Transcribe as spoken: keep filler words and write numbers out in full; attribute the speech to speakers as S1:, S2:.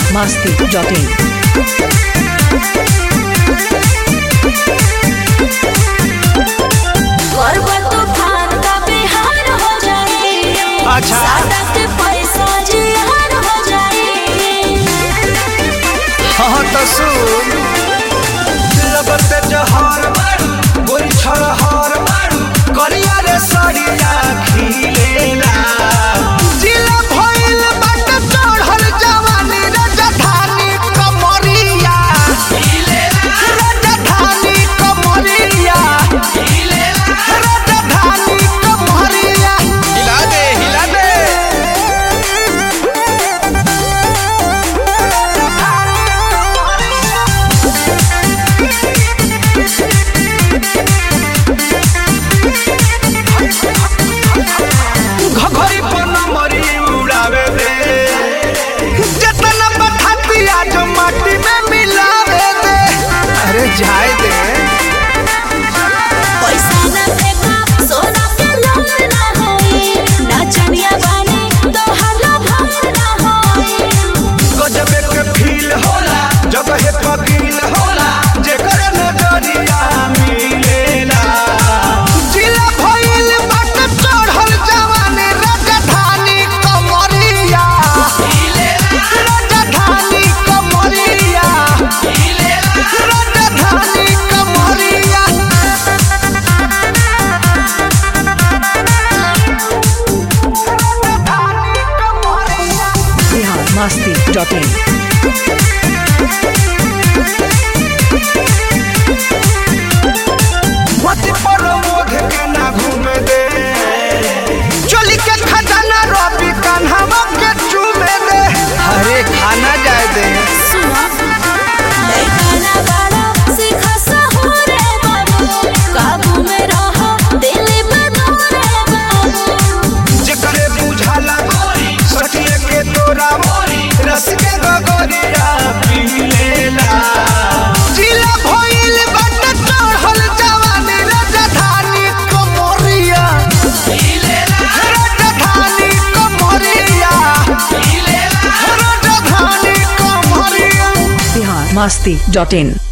S1: masti dot in.
S2: अच्छा
S3: पैसा जियान हो जाए।
S2: हाँ तो सुन लगत जहर मारू गोरी छरहर मारू करिया रे सड़िया खिलेला जिला भइल बाट चढ़ल जवानी राजधानी कमरिया खिलेला राजधानी कमरिया खिलेला राजधानी कमरिया हिला दे हिला दे घघरी पर नंबरी उड़ावे दे जतना बठातिया जो माटी में मिलावे दे अरे जाए दे
S3: पैसा ना देगा सोना के लोन ना होई नाचनिया बानी तो हल्ला भार ना होई।
S2: गजबे के फील होला जगह पगील होला जेकर नजरिया मिलेला जिला भइल बाट चढ़ल जवानी राजधानी कमरिया राजधानी कमरिया राजधानी कमरिया
S1: Bihar masti dot in.
S2: मत पर मोध के ना घूमे दे चोली के खजाना रवि कान्हा के चूमे दे अरे खाना जाए दे
S3: सुनो लइका ना बड़ा सीखा सहुरे बाबू काबू में रहो दिल पे दूरे बाबू।
S2: जेकरे बुझाला गोरी सटिए के तोरा मोरी रस के गगरिया पी लेला जिला भइल बाट चढ़ल जवानी राजधानी कमरिया राजधानी कमरिया राजधानी कमरिया
S1: Bihar masti dot in.